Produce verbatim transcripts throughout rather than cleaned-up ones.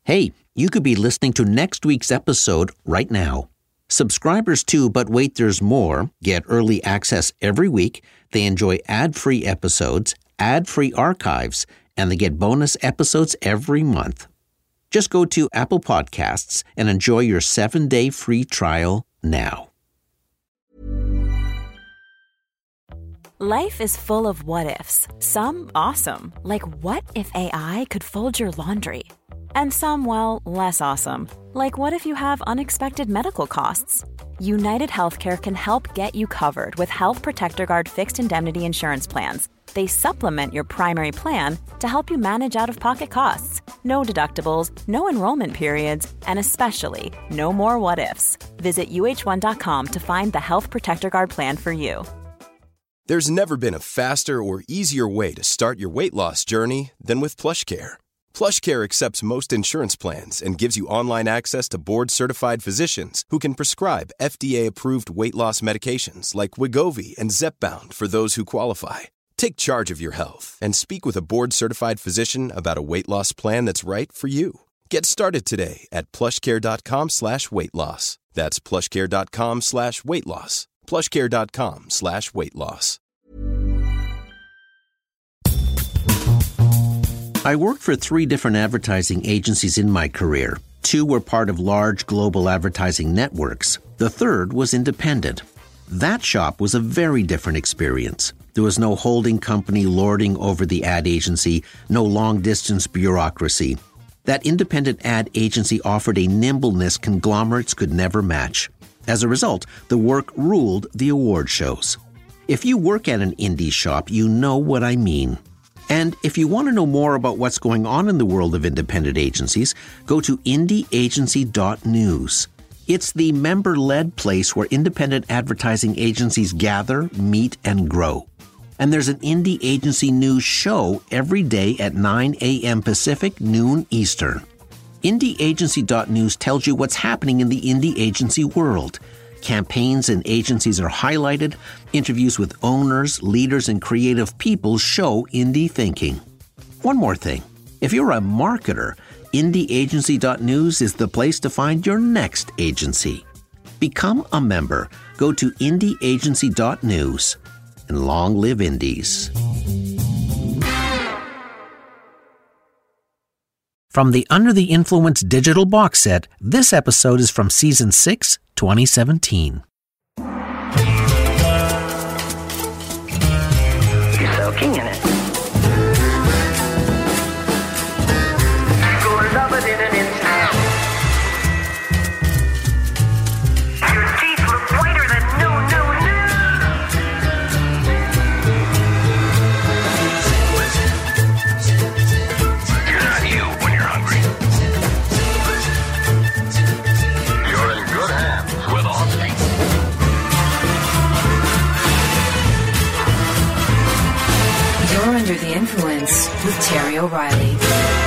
Hey, you could be listening to next week's episode right now. Subscribers to But Wait There's More get early access every week, they enjoy ad-free episodes, ad-free archives, and they get bonus episodes every month. Just go to Apple Podcasts and enjoy your seven-day free trial now. Life is full of what-ifs. Some awesome, like what if A I could fold your laundry? And some, well, less awesome, like what if you have unexpected medical costs? United Healthcare can help get you covered with Health Protector Guard fixed indemnity insurance plans. They supplement your primary plan to help you manage out-of-pocket costs. No deductibles, no enrollment periods, and especially no more what-ifs. Visit U H one dot com to find the Health Protector Guard plan for you. There's never been a faster or easier way to start your weight loss journey than with PlushCare. PlushCare accepts most insurance plans and gives you online access to board-certified physicians who can prescribe F D A-approved weight loss medications like Wegovy and Zepbound for those who qualify. Take charge of your health and speak with a board-certified physician about a weight loss plan that's right for you. Get started today at plushcare.com slash weight loss. That's plushcare.com slash weight loss. plushcare.com slash weight loss. I worked for three different advertising agencies in my career. Two were part of large global advertising networks. The third was independent. That shop was a very different experience. There was no holding company lording over the ad agency, no long-distance bureaucracy. That independent ad agency offered a nimbleness conglomerates could never match. As a result, the work ruled the award shows. If you work at an indie shop, you know what I mean. And if you want to know more about what's going on in the world of independent agencies, go to indie agency dot news. It's the member-led place where independent advertising agencies gather, meet, and grow. And there's an Indie Agency News show every day at nine a.m. Pacific, noon Eastern. indie agency dot news tells you what's happening in the indie agency world. Campaigns and agencies are highlighted. Interviews with owners, leaders, and creative people show indie thinking. One more thing. If you're a marketer, indie agency dot news is the place to find your next agency. Become a member. Go to indie agency dot news. And long live indies. From the Under the Influence digital box set, this episode is from Season six, twenty seventeen. You're soaking in it. Go love it in an instant. Your teeth look whiter than new, new, new. You're not you when you're hungry. You're in good hands with Austin. You're Under the Influence with Terry O'Reilly.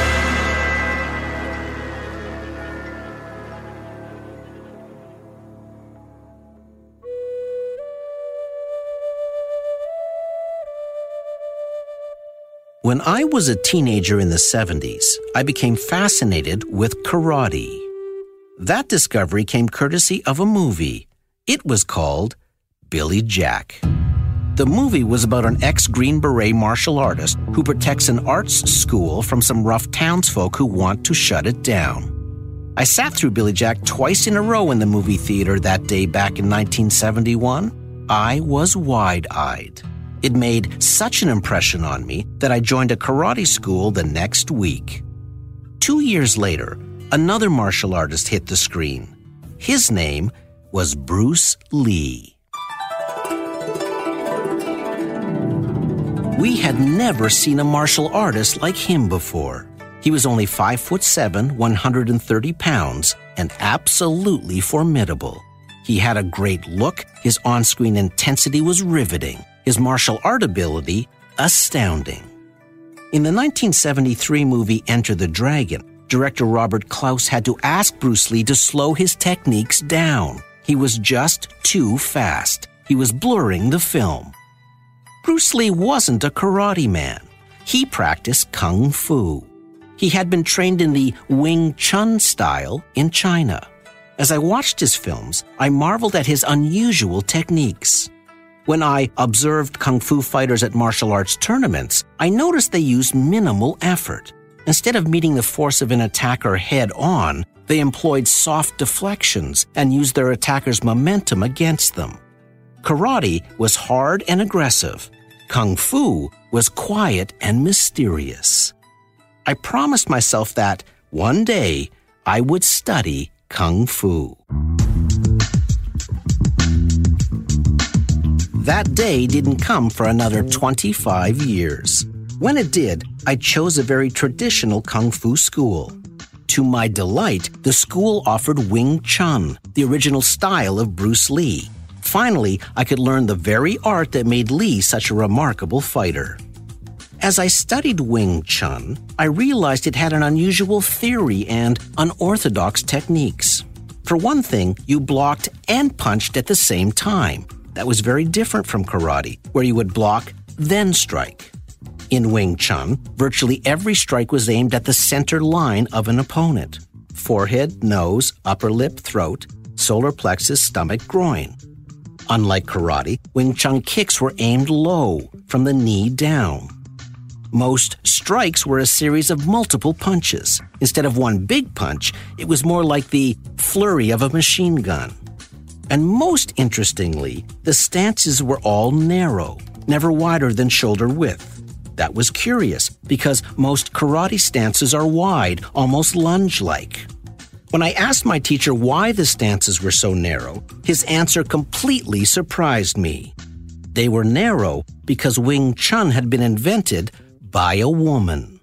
When I was a teenager in the seventies, I became fascinated with karate. That discovery came courtesy of a movie. It was called Billy Jack. The movie was about an ex-Green Beret martial artist who protects an arts school from some rough townsfolk who want to shut it down. I sat through Billy Jack twice in a row in the movie theater that day back in nineteen seventy-one. I was wide-eyed. It made such an impression on me that I joined a karate school the next week. Two years later, another martial artist hit the screen. His name was Bruce Lee. We had never seen a martial artist like him before. He was only five foot seven, one hundred thirty pounds, and absolutely formidable. He had a great look, his on-screen intensity was riveting, his martial art ability astounding. In the nineteen seventy-three movie Enter the Dragon, director Robert Clouse had to ask Bruce Lee to slow his techniques down. He was just too fast. He was blurring the film. Bruce Lee wasn't a karate man. He practiced kung fu. He had been trained in the Wing Chun style in China. As I watched his films, I marveled at his unusual techniques. When I observed kung fu fighters at martial arts tournaments, I noticed they used minimal effort. Instead of meeting the force of an attacker head-on, they employed soft deflections and used their attacker's momentum against them. Karate was hard and aggressive. Kung fu was quiet and mysterious. I promised myself that one day I would study Kung Fu. That day didn't come for another twenty-five years. When it did, I chose a very traditional Kung Fu school. To my delight, the school offered Wing Chun, the original style of Bruce Lee. Finally, I could learn the very art that made Lee such a remarkable fighter. As I studied Wing Chun, I realized it had an unusual theory and unorthodox techniques. For one thing, you blocked and punched at the same time. That was very different from karate, where you would block, then strike. In Wing Chun, virtually every strike was aimed at the center line of an opponent. Forehead, nose, upper lip, throat, solar plexus, stomach, groin. Unlike karate, Wing Chun kicks were aimed low, from the knee down. Most strikes were a series of multiple punches. Instead of one big punch, it was more like the flurry of a machine gun. And most interestingly, the stances were all narrow, never wider than shoulder width. That was curious, because most karate stances are wide, almost lunge-like. When I asked my teacher why the stances were so narrow, his answer completely surprised me. They were narrow because Wing Chun had been invented by a woman.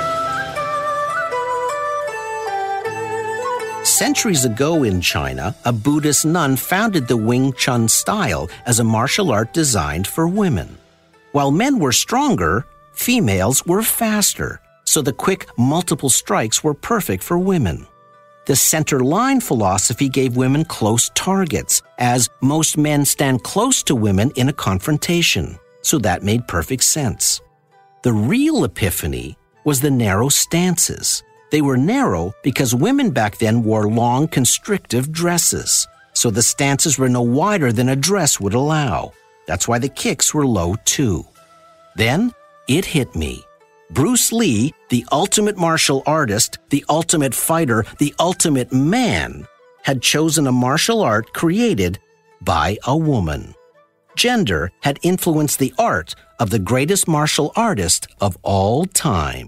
Centuries ago in China, a Buddhist nun founded the Wing Chun style as a martial art designed for women. While men were stronger, females were faster, so the quick multiple strikes were perfect for women. The center line philosophy gave women close targets, as most men stand close to women in a confrontation, so that made perfect sense. The real epiphany was the narrow stances. They were narrow because women back then wore long, constrictive dresses, so the stances were no wider than a dress would allow. That's why the kicks were low too. Then it hit me. Bruce Lee, the ultimate martial artist, the ultimate fighter, the ultimate man, had chosen a martial art created by a woman. Gender had influenced the art of the greatest martial artist of all time.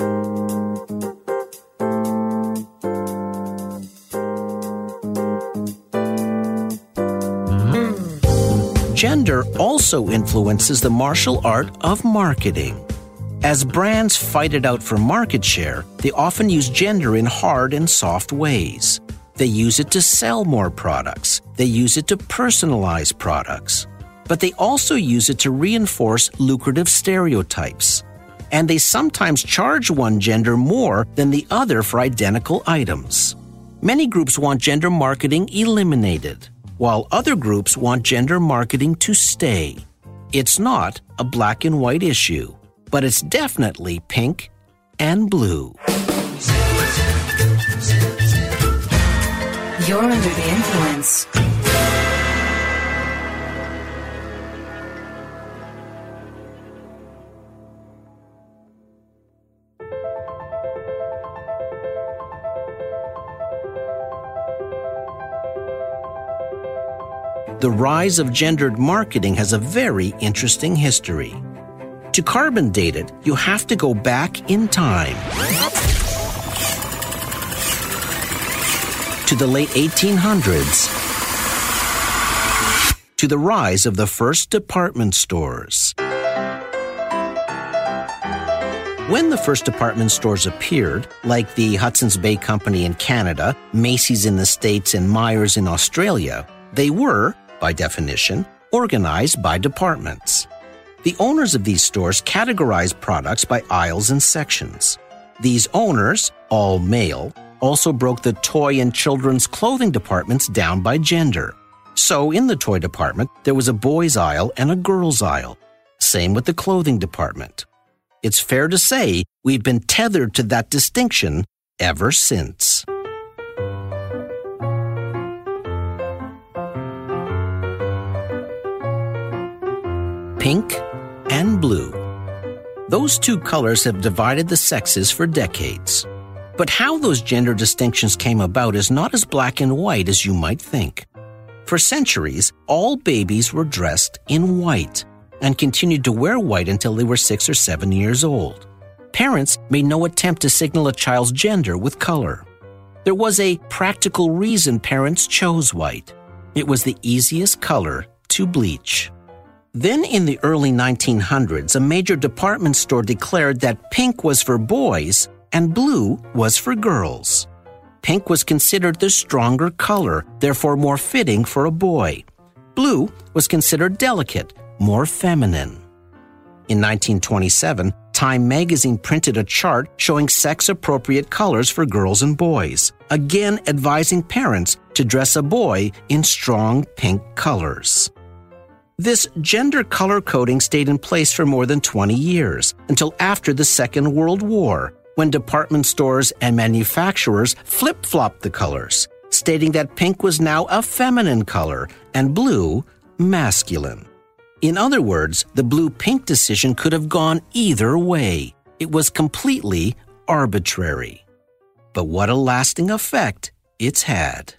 Gender also influences the martial art of marketing. As brands fight it out for market share, they often use gender in hard and soft ways. They use it to sell more products. They use it to personalize products. But they also use it to reinforce lucrative stereotypes. And they sometimes charge one gender more than the other for identical items. Many groups want gender marketing eliminated, while other groups want gender marketing to stay. It's not a black and white issue, but it's definitely pink and blue. You're under the influence. The rise of gendered marketing has a very interesting history. To carbon date it, you have to go back in time to the late eighteen hundreds, to the rise of the first department stores. When the first department stores appeared, like the Hudson's Bay Company in Canada, Macy's in the States, and Myers in Australia, they were, by definition, organized by departments. The owners of these stores categorized products by aisles and sections. These owners, all male, also broke the toy and children's clothing departments down by gender. So in the toy department, there was a boys' aisle and a girls' aisle. Same with the clothing department. It's fair to say we've been tethered to that distinction ever since. Pink and blue. Those two colors have divided the sexes for decades. But how those gender distinctions came about is not as black and white as you might think. For centuries, all babies were dressed in white and continued to wear white until they were six or seven years old. Parents made no attempt to signal a child's gender with color. There was a practical reason parents chose white. It was the easiest color to bleach. Then in the early nineteen hundreds, a major department store declared that pink was for boys and blue was for girls. Pink was considered the stronger color, therefore more fitting for a boy. Blue was considered delicate, more feminine. In nineteen twenty-seven, Time magazine printed a chart showing sex-appropriate colors for girls and boys, again advising parents to dress a boy in strong pink colors. This gender color coding stayed in place for more than twenty years, until after the Second World War, when department stores and manufacturers flip-flopped the colors, stating that pink was now a feminine color and blue masculine. In other words, the blue-pink decision could have gone either way. It was completely arbitrary. But what a lasting effect it's had.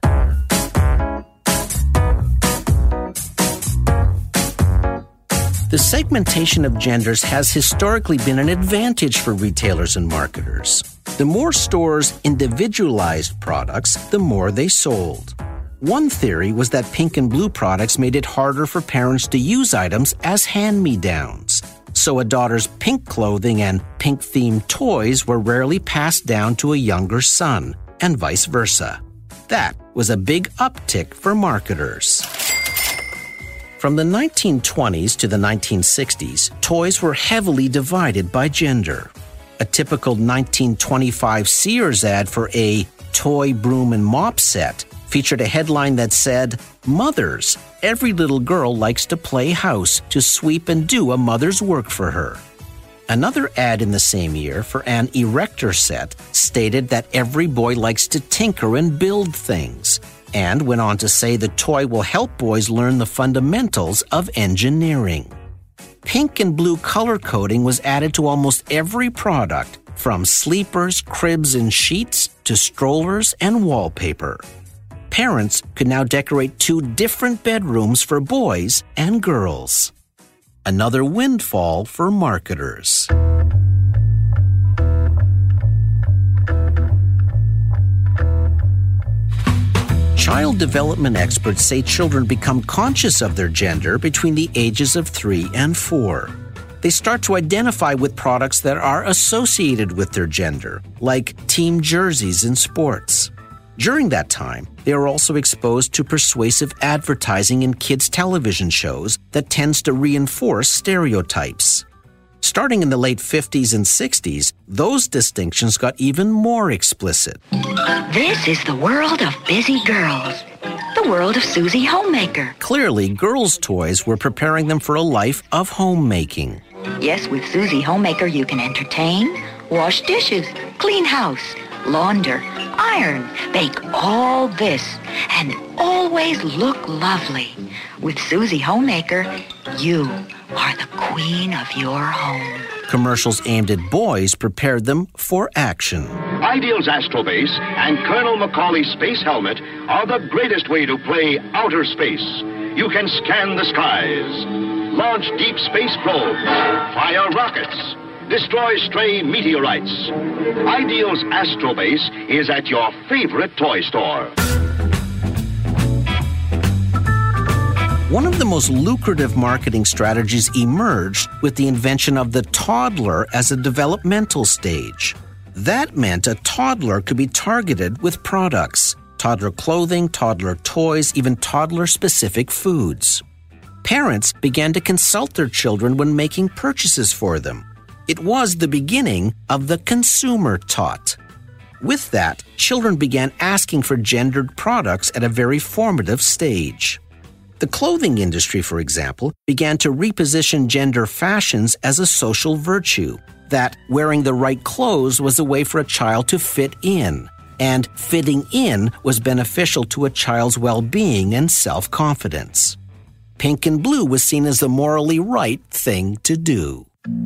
The segmentation of genders has historically been an advantage for retailers and marketers. The more stores individualized products, the more they sold. One theory was that pink and blue products made it harder for parents to use items as hand-me-downs. So a daughter's pink clothing and pink-themed toys were rarely passed down to a younger son, and vice versa. That was a big uptick for marketers. From the nineteen twenties to the nineteen sixties, toys were heavily divided by gender. A typical nineteen twenty-five Sears ad for a toy broom and mop set featured a headline that said, "Mothers, every little girl likes to play house, to sweep and do a mother's work for her." Another ad in the same year for an erector set stated that every boy likes to tinker and build things, and went on to say the toy will help boys learn the fundamentals of engineering. Pink and blue color coding was added to almost every product, from sleepers, cribs, and sheets to strollers and wallpaper. Parents could now decorate two different bedrooms for boys and girls. Another windfall for marketers. Child development experts say children become conscious of their gender between the ages of three and four. They start to identify with products that are associated with their gender, like team jerseys in sports. During that time, they are also exposed to persuasive advertising in kids' television shows that tends to reinforce stereotypes. Starting in the late fifties and sixties, those distinctions got even more explicit. This is the world of busy girls. The world of Susie Homemaker. Clearly, girls' toys were preparing them for a life of homemaking. Yes, with Susie Homemaker, you can entertain, wash dishes, clean house, launder, iron, bake all this, and always look lovely. With Susie Homemaker, you are the queen of your home. Commercials aimed at boys prepared them for action. Ideal's Astrobase and Colonel Macaulay's space helmet are the greatest way to play outer space. You can scan the skies, launch deep space probes, fire rockets, destroy stray meteorites. Ideal's Astrobase is at your favorite toy store. One of the most lucrative marketing strategies emerged with the invention of the toddler as a developmental stage. That meant a toddler could be targeted with products, toddler clothing, toddler toys, even toddler-specific foods. Parents began to consult their children when making purchases for them. It was the beginning of the consumer tot. With that, children began asking for gendered products at a very formative stage. The clothing industry, for example, began to reposition gender fashions as a social virtue, that wearing the right clothes was a way for a child to fit in, and fitting in was beneficial to a child's well-being and self-confidence. Pink and blue was seen as the morally right thing to do.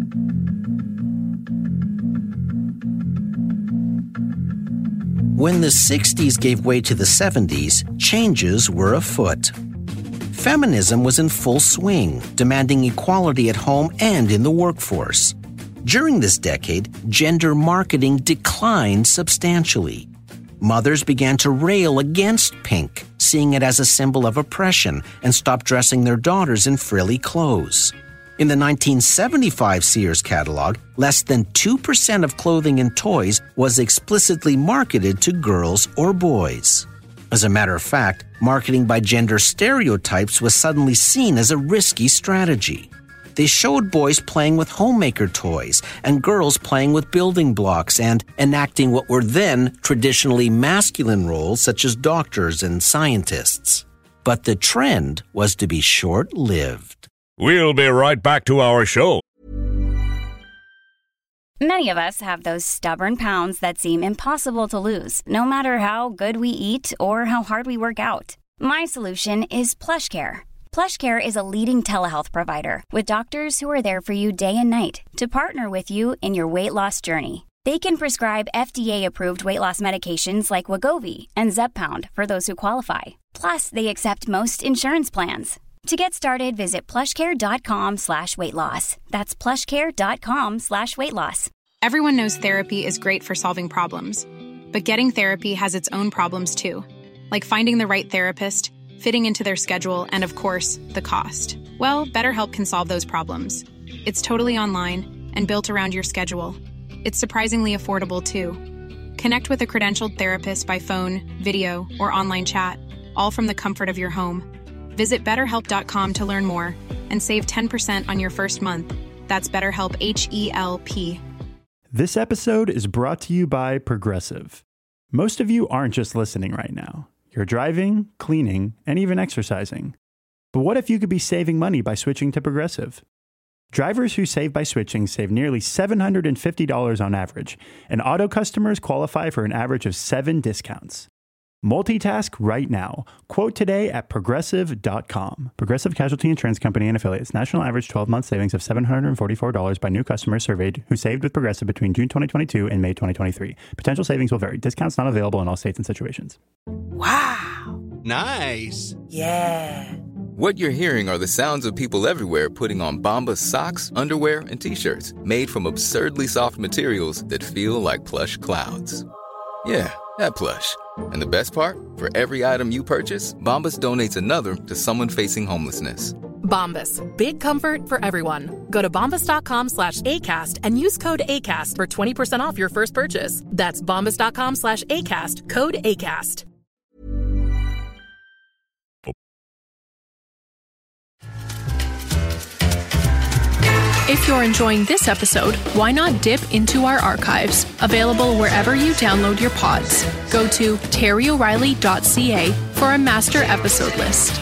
When the sixties gave way to the seventies, changes were afoot. Feminism was in full swing, demanding equality at home and in the workforce. During this decade, gender marketing declined substantially. Mothers began to rail against pink, seeing it as a symbol of oppression, and stopped dressing their daughters in frilly clothes. In the nineteen seventy-five Sears catalog, less than two percent of clothing and toys was explicitly marketed to girls or boys. As a matter of fact, marketing by gender stereotypes was suddenly seen as a risky strategy. They showed boys playing with homemaker toys and girls playing with building blocks and enacting what were then traditionally masculine roles such as doctors and scientists. But the trend was to be short-lived. We'll be right back to our show. Many of us have those stubborn pounds that seem impossible to lose, no matter how good we eat or how hard we work out. My solution is PlushCare. PlushCare is a leading telehealth provider with doctors who are there for you day and night to partner with you in your weight loss journey. They can prescribe F D A-approved weight loss medications like Wegovy and Zepbound for those who qualify. Plus, they accept most insurance plans. To get started, visit plushcare.com slash weight loss. That's plushcare.com slash weight loss. Everyone knows therapy is great for solving problems, but getting therapy has its own problems too, like finding the right therapist, fitting into their schedule, and of course, the cost. Well, BetterHelp can solve those problems. It's totally online and built around your schedule. It's surprisingly affordable too. Connect with a credentialed therapist by phone, video, or online chat, all from the comfort of your home. Visit better help dot com to learn more and save ten percent on your first month. That's BetterHelp, H E L P. This episode is brought to you by Progressive. Most of you aren't just listening right now. You're driving, cleaning, and even exercising. But what if you could be saving money by switching to Progressive? Drivers who save by switching save nearly seven hundred fifty dollars on average, and auto customers qualify for an average of seven discounts. Multitask right now. Quote today at progressive dot com. Progressive Casualty Insurance Company and Affiliates. National average twelve-month savings of seven hundred forty-four dollars by new customers surveyed who saved with Progressive between June twenty twenty-two and May twenty twenty-three. Potential savings will vary. Discounts not available in all states and situations. Wow. Nice. Yeah. What you're hearing are the sounds of people everywhere putting on Bombas socks, underwear, and T-shirts made from absurdly soft materials that feel like plush clouds. Yeah, that plush. And the best part? For every item you purchase, Bombas donates another to someone facing homelessness. Bombas. Big comfort for everyone. Go to bombas.com slash ACAST and use code ACAST for twenty percent off your first purchase. That's bombas.com slash ACAST. Code ACAST. If you're enjoying this episode, why not dip into our archives, available wherever you download your pods. Go to terry o'reilly dot c a for a master episode list.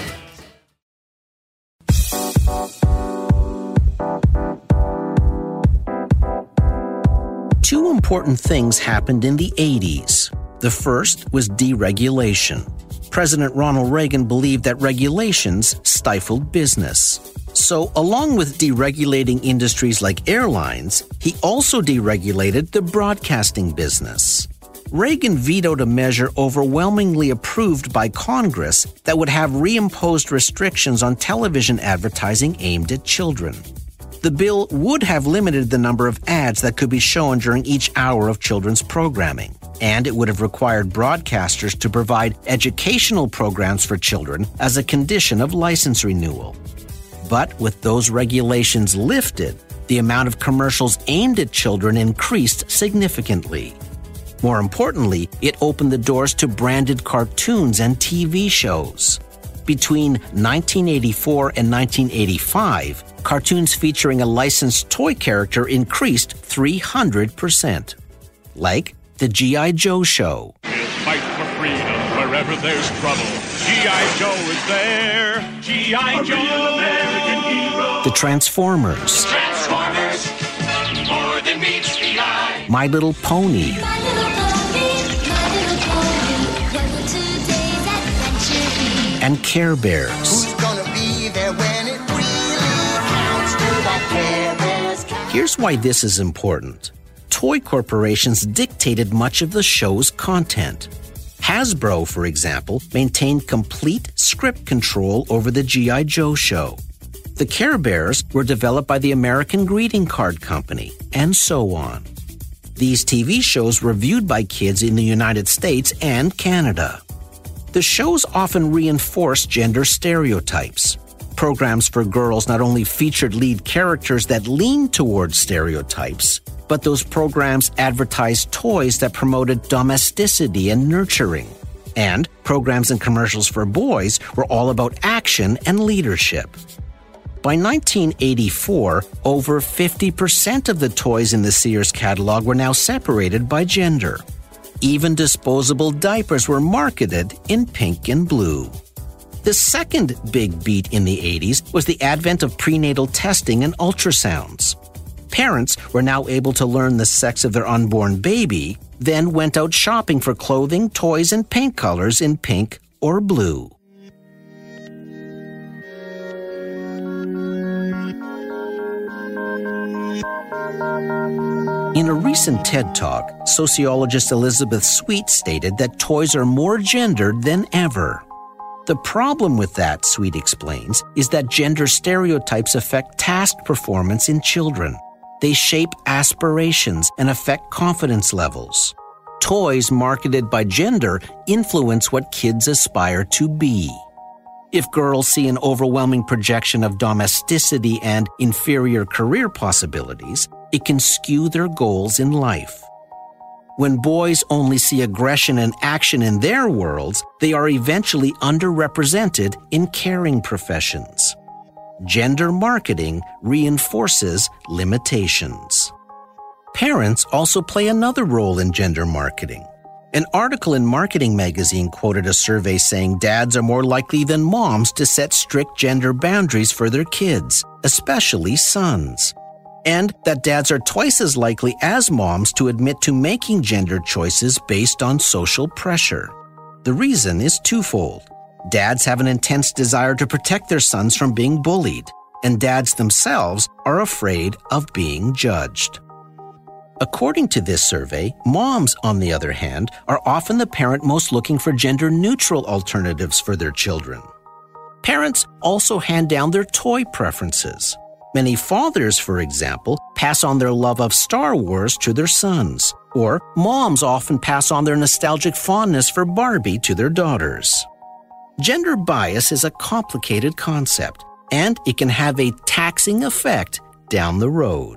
Two important things happened in the eighties. The first was deregulation. President Ronald Reagan believed that regulations stifled business. So, along with deregulating industries like airlines, he also deregulated the broadcasting business. Reagan vetoed a measure overwhelmingly approved by Congress that would have reimposed restrictions on television advertising aimed at children. The bill would have limited the number of ads that could be shown during each hour of children's programming, and it would have required broadcasters to provide educational programs for children as a condition of license renewal. But with those regulations lifted, the amount of commercials aimed at children increased significantly. More importantly, it opened the doors to branded cartoons and T V shows. Between nineteen eighty-four and nineteen eighty-five, cartoons featuring a licensed toy character increased three hundred percent. Like the G I. Joe show. Fight for freedom wherever wherever there's trouble, G I. Joe is there. G I. Joe, American hero. The Transformers. Transformers, more than meets the eye. My Little Pony. My Little Pony, My Little Pony. What will today's adventure be? And Care Bears. Who's gonna be there when it really counts? To that Care Bears count? Here's why this is important. Toy corporations dictated much of the show's content. Hasbro, for example, maintained complete script control over the G I. Joe show. The Care Bears were developed by the American Greeting Card Company, and so on. These T V shows were viewed by kids in the United States and Canada. The shows often reinforced gender stereotypes. Programs for girls not only featured lead characters that leaned towards stereotypes, but those programs advertised toys that promoted domesticity and nurturing. And programs and commercials for boys were all about action and leadership. By nineteen eighty-four, over fifty percent of the toys in the Sears catalog were now separated by gender. Even disposable diapers were marketed in pink and blue. The second big beat in the eighties was the advent of prenatal testing and ultrasounds. Parents were now able to learn the sex of their unborn baby, then went out shopping for clothing, toys, and paint colors in pink or blue. In a recent TED Talk, sociologist Elizabeth Sweet stated that toys are more gendered than ever. The problem with that, Sweet explains, is that gender stereotypes affect task performance in children. They shape aspirations and affect confidence levels. Toys marketed by gender influence what kids aspire to be. If girls see an overwhelming projection of domesticity and inferior career possibilities, it can skew their goals in life. When boys only see aggression and action in their worlds, they are eventually underrepresented in caring professions. Gender marketing reinforces limitations. Parents also play another role in gender marketing. An article in Marketing Magazine quoted a survey saying dads are more likely than moms to set strict gender boundaries for their kids, especially sons. And that dads are twice as likely as moms to admit to making gender choices based on social pressure. The reason is twofold. Dads have an intense desire to protect their sons from being bullied, and dads themselves are afraid of being judged. According to this survey, moms, on the other hand, are often the parent most looking for gender-neutral alternatives for their children. Parents also hand down their toy preferences. Many fathers, for example, pass on their love of Star Wars to their sons, or moms often pass on their nostalgic fondness for Barbie to their daughters. Gender bias is a complicated concept, and it can have a taxing effect down the road.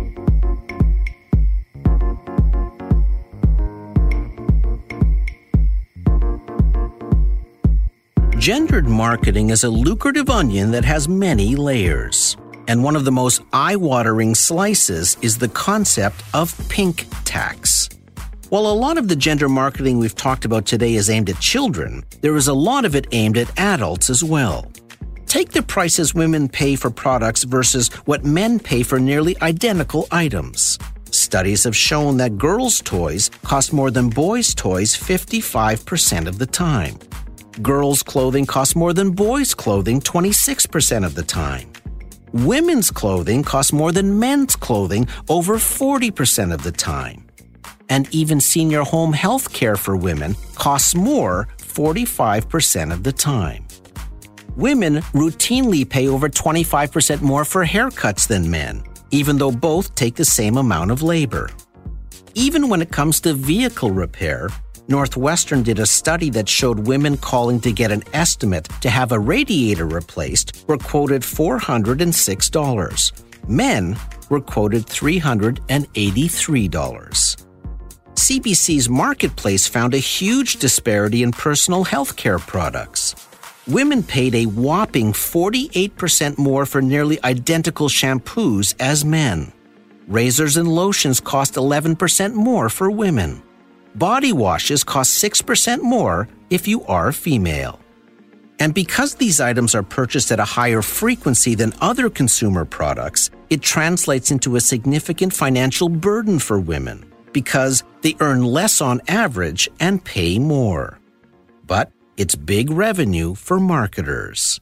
Gendered marketing is a lucrative onion that has many layers. And one of the most eye-watering slices is the concept of pink tax. While a lot of the gender marketing we've talked about today is aimed at children, there is a lot of it aimed at adults as well. Take the prices women pay for products versus what men pay for nearly identical items. Studies have shown that girls' toys cost more than boys' toys fifty-five percent of the time. Girls' clothing costs more than boys' clothing twenty-six percent of the time. Women's clothing costs more than men's clothing over forty percent of the time. And even senior home health care for women costs more forty-five percent of the time. Women routinely pay over twenty-five percent more for haircuts than men, even though both take the same amount of labor. Even when it comes to vehicle repair, Northwestern did a study that showed women calling to get an estimate to have a radiator replaced were quoted four hundred six dollars. Men were quoted three hundred eighty-three dollars. C B C's Marketplace found a huge disparity in personal health care products. Women paid a whopping forty-eight percent more for nearly identical shampoos as men. Razors and lotions cost eleven percent more for women. Body washes cost six percent more if you are female. And because these items are purchased at a higher frequency than other consumer products, it translates into a significant financial burden for women because they earn less on average and pay more. But it's big revenue for marketers.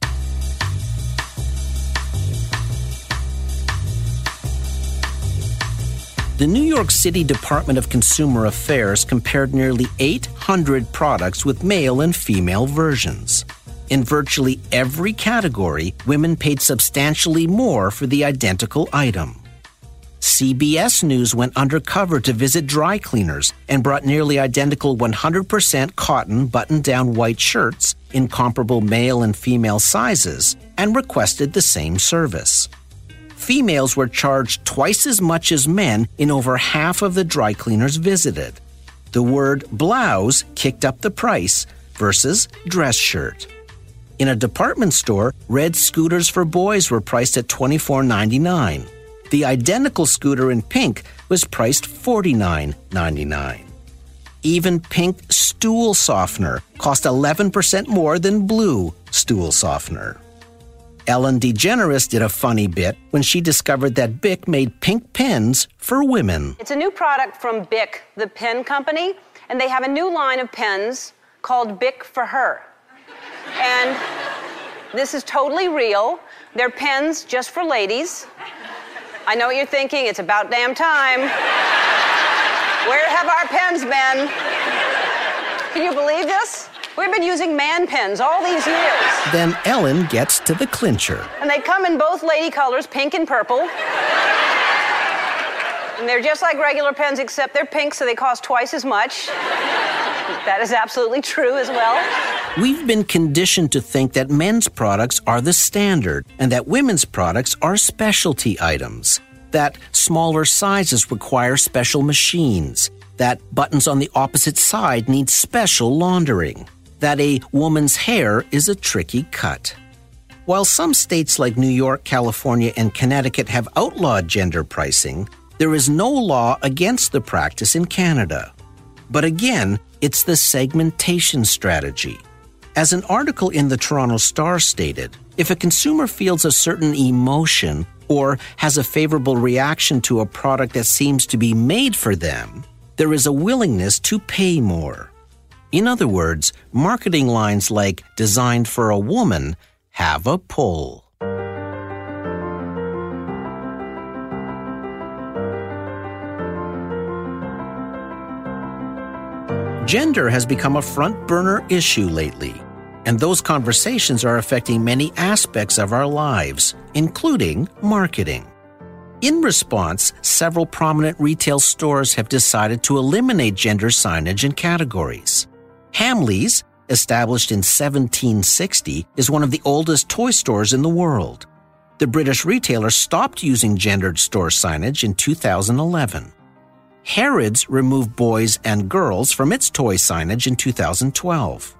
The New York City Department of Consumer Affairs compared nearly eight hundred products with male and female versions. In virtually every category, women paid substantially more for the identical item. C B S News went undercover to visit dry cleaners and brought nearly identical one hundred percent cotton button-down white shirts in comparable male and female sizes and requested the same service. Females were charged twice as much as men in over half of the dry cleaners visited. The word blouse kicked up the price versus dress shirt. In a department store, red scooters for boys were priced at twenty-four ninety-nine. The identical scooter in pink was priced forty-nine ninety-nine. Even pink stool softener cost eleven percent more than blue stool softener. Ellen DeGeneres did a funny bit when she discovered that Bic made pink pens for women. It's a new product from Bic, the pen company, and they have a new line of pens called Bic for Her. And this is totally real. They're pens just for ladies. I know what you're thinking. It's about damn time. Where have our pens been? Can you believe this? We've been using man pens all these years. Then Ellen gets to the clincher. And they come in both lady colors, pink and purple. And they're just like regular pens, except they're pink, so they cost twice as much. That is absolutely true as well. We've been conditioned to think that men's products are the standard and that women's products are specialty items, that smaller sizes require special machines, that buttons on the opposite side need special laundering, that a woman's hair is a tricky cut. While some states like New York, California, and Connecticut have outlawed gender pricing, there is no law against the practice in Canada. But again, it's the segmentation strategy. As an article in the Toronto Star stated, if a consumer feels a certain emotion or has a favorable reaction to a product that seems to be made for them, there is a willingness to pay more. In other words, marketing lines like "designed for a woman" have a pull. Gender has become a front-burner issue lately, and those conversations are affecting many aspects of our lives, including marketing. In response, several prominent retail stores have decided to eliminate gender signage and categories. Hamleys, established in seventeen sixty, is one of the oldest toy stores in the world. The British retailer stopped using gendered store signage in two thousand eleven. Harrods removed boys and girls from its toy signage in two thousand twelve.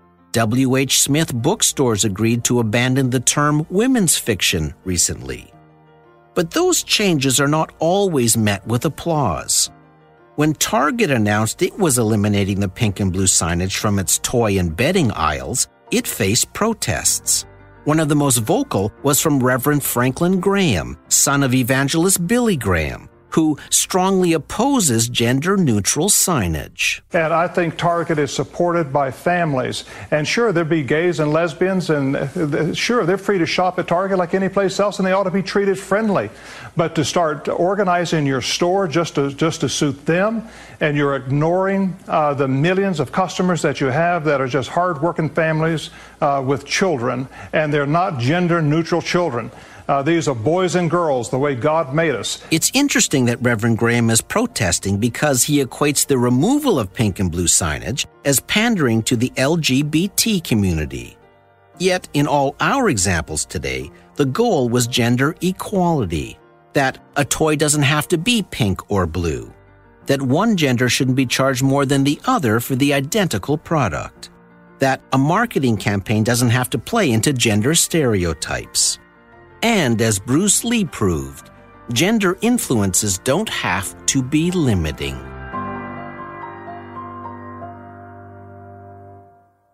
W H Smith bookstores agreed to abandon the term women's fiction recently. But those changes are not always met with applause. When Target announced it was eliminating the pink and blue signage from its toy and bedding aisles, it faced protests. One of the most vocal was from Reverend Franklin Graham, son of evangelist Billy Graham, who strongly opposes gender-neutral signage. And I think Target is supported by families. And sure, there'd be gays and lesbians, and uh, sure, they're free to shop at Target like any place else, and they ought to be treated friendly. But to start organizing your store just to, just to suit them, and you're ignoring uh, the millions of customers that you have that are just hard-working families uh, with children, and they're not gender-neutral children. Uh, these are boys and girls, the way God made us. It's interesting that Reverend Graham is protesting because he equates the removal of pink and blue signage as pandering to the L G B T community. Yet, in all our examples today, the goal was gender equality, that a toy doesn't have to be pink or blue, that one gender shouldn't be charged more than the other for the identical product, that a marketing campaign doesn't have to play into gender stereotypes. And as Bruce Lee proved, gender influences don't have to be limiting.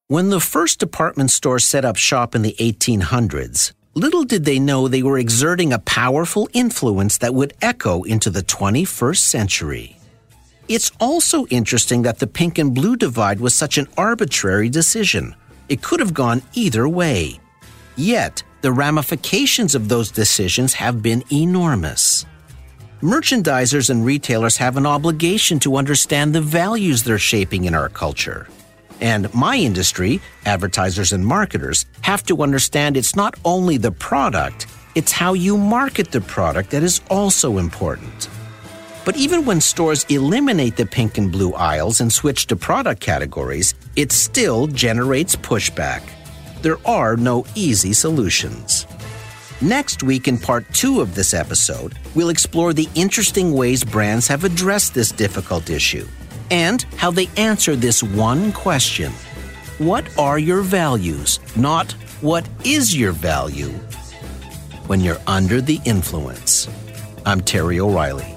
When the first department store set up shop in the eighteen hundreds, little did they know they were exerting a powerful influence that would echo into the twenty-first century. It's also interesting that the pink and blue divide was such an arbitrary decision. It could have gone either way. Yet, the ramifications of those decisions have been enormous. Merchandisers and retailers have an obligation to understand the values they're shaping in our culture. And my industry, advertisers and marketers, have to understand it's not only the product, it's how you market the product that is also important. But even when stores eliminate the pink and blue aisles and switch to product categories, it still generates pushback. There are no easy solutions. Next week, in part two of this episode, we'll explore the interesting ways brands have addressed this difficult issue and how they answer this one question. What are your values, not what is your value when you're under the influence? I'm Terry O'Reilly.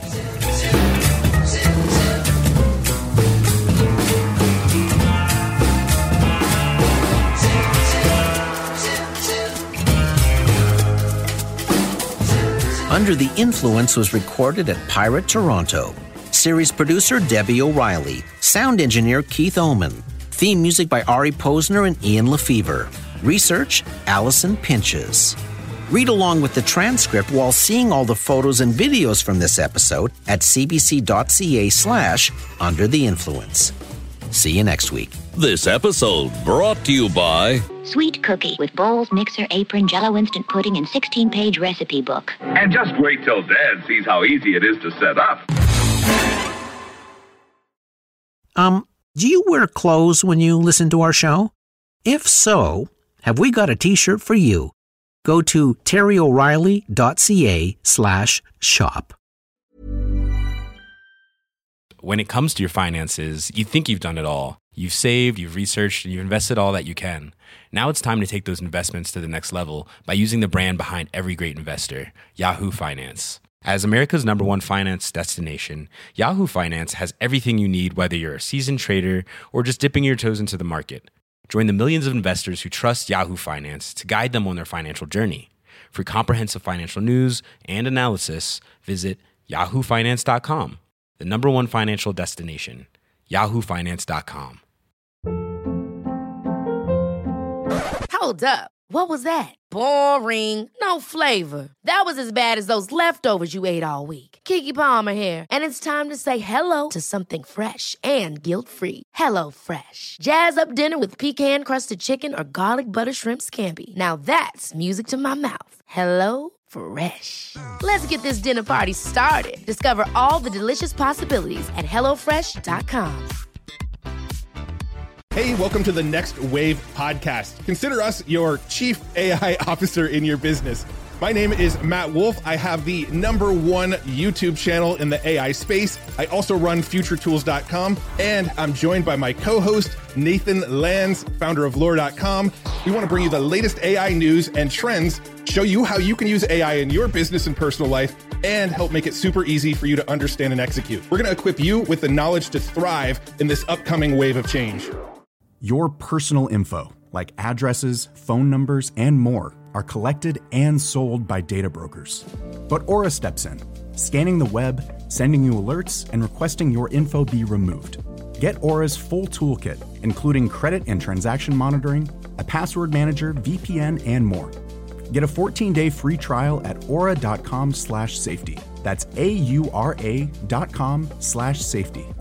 Under the Influence was recorded at Pirate Toronto. Series producer Debbie O'Reilly. Sound engineer Keith Oman. Theme music by Ari Posner and Ian Lefevre. Research, Allison Pinches. Read along with the transcript while seeing all the photos and videos from this episode at cbc.ca slash Under the Influence. See you next week. This episode brought to you by Sweet cookie with bowls, mixer, apron, Jell-O instant pudding, and sixteen-page recipe book. And just wait till Dad sees how easy it is to set up. Um, do you wear clothes when you listen to our show? If so, have we got a t-shirt for you? Go to terryoreilly.ca slash shop. When it comes to your finances, you think you've done it all. You've saved, you've researched, and you've invested all that you can. Now it's time to take those investments to the next level by using the brand behind every great investor, Yahoo Finance. As America's number one finance destination, Yahoo Finance has everything you need, whether you're a seasoned trader or just dipping your toes into the market. Join the millions of investors who trust Yahoo Finance to guide them on their financial journey. For comprehensive financial news and analysis, visit yahoo finance dot com, the number one financial destination, yahoo finance dot com. Hold up. What was that? Boring. No flavor. That was as bad as those leftovers you ate all week. Keke Palmer here, and it's time to say hello to something fresh and guilt-free. Hello Fresh. Jazz up dinner with pecan-crusted chicken or garlic butter shrimp scampi. Now that's music to my mouth. Hello Fresh. Let's get this dinner party started. Discover all the delicious possibilities at hello fresh dot com. Hey, welcome to the Next Wave podcast. Consider us your chief A I officer in your business. My name is Matt Wolf. I have the number one YouTube channel in the A I space. I also run future tools dot com, and I'm joined by my co-host, Nathan Lands, founder of lore dot com. We want to bring you the latest A I news and trends, show you how you can use A I in your business and personal life, and help make it super easy for you to understand and execute. We're going to equip you with the knowledge to thrive in this upcoming wave of change. Your personal info, like addresses, phone numbers, and more, are collected and sold by data brokers. But Aura steps in, scanning the web, sending you alerts, and requesting your info be removed. Get Aura's full toolkit, including credit and transaction monitoring, a password manager, V P N, and more. Get a fourteen-day free trial at aura dot com slash safety. That's A U R A dot com slash safety.